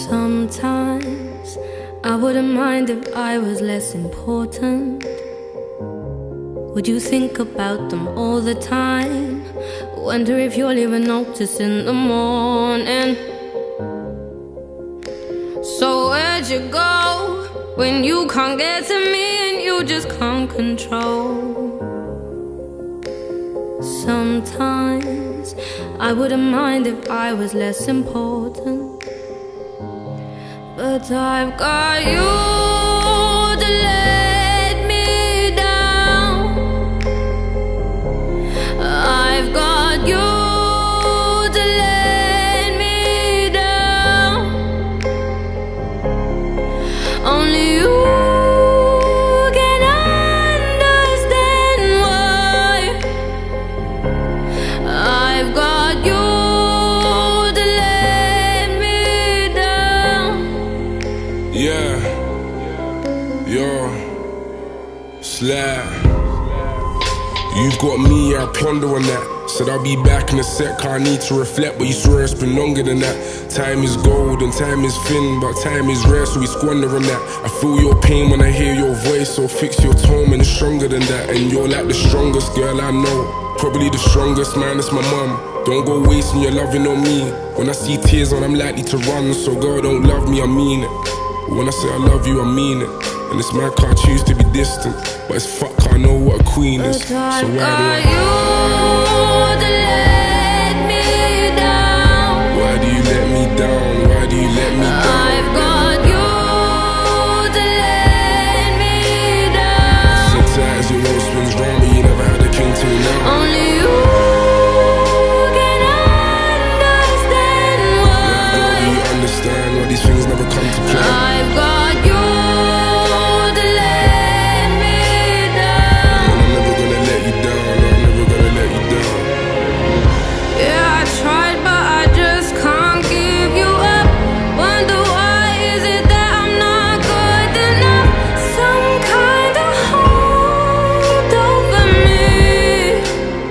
Sometimes I wouldn't mind if I was less important. Would you think about them all the time? Wonder if you'll even notice in the morning. So where'd you go when you can't get to me and you just can't control? Sometimes I wouldn't mind if I was less important, but I've got you to let me down. I've got you to let me down. Only you can understand why. I've got you to let me down. Yeah, yo, slap. You've got me, I ponder on that. Said I'll be back in a sec, I need to reflect, but you swear it's been longer than that. Time is gold and time is thin, but time is rare, so we squander on that. I feel your pain when I hear your voice, so fix your tone and it's stronger than that. And you're like the strongest girl I know, probably the strongest, man, it's my mum. Don't go wasting your loving on me. When I see tears on, I'm likely to run, so girl, don't love me, I mean it. But when I say I love you, I mean it. And it's mad, I choose to be distant, but it's fuck, I know what a queen is. So why do I? To let me down. Why do you let me down? Why do you let me down? I've got you to let me down. Sometimes your world spins round, but you never had a king till now. Only you can understand why. Girl, do you understand why these things never come to play? I've got you to let me down. And I'm never gonna let you down, no, I'm never gonna let you down. Yeah, I tried, but I just can't give you up. Wonder why is it that I'm not good enough? Some kind of hold over me.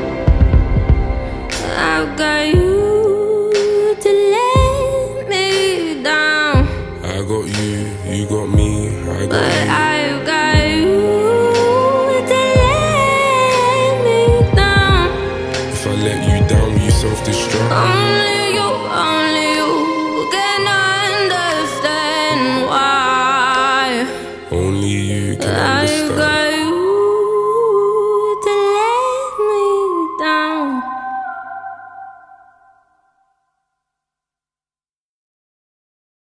I've got you to let me down, I got you, you got me, I got but you. I've got you to let me down. If I let you down, will you self-destruct? Only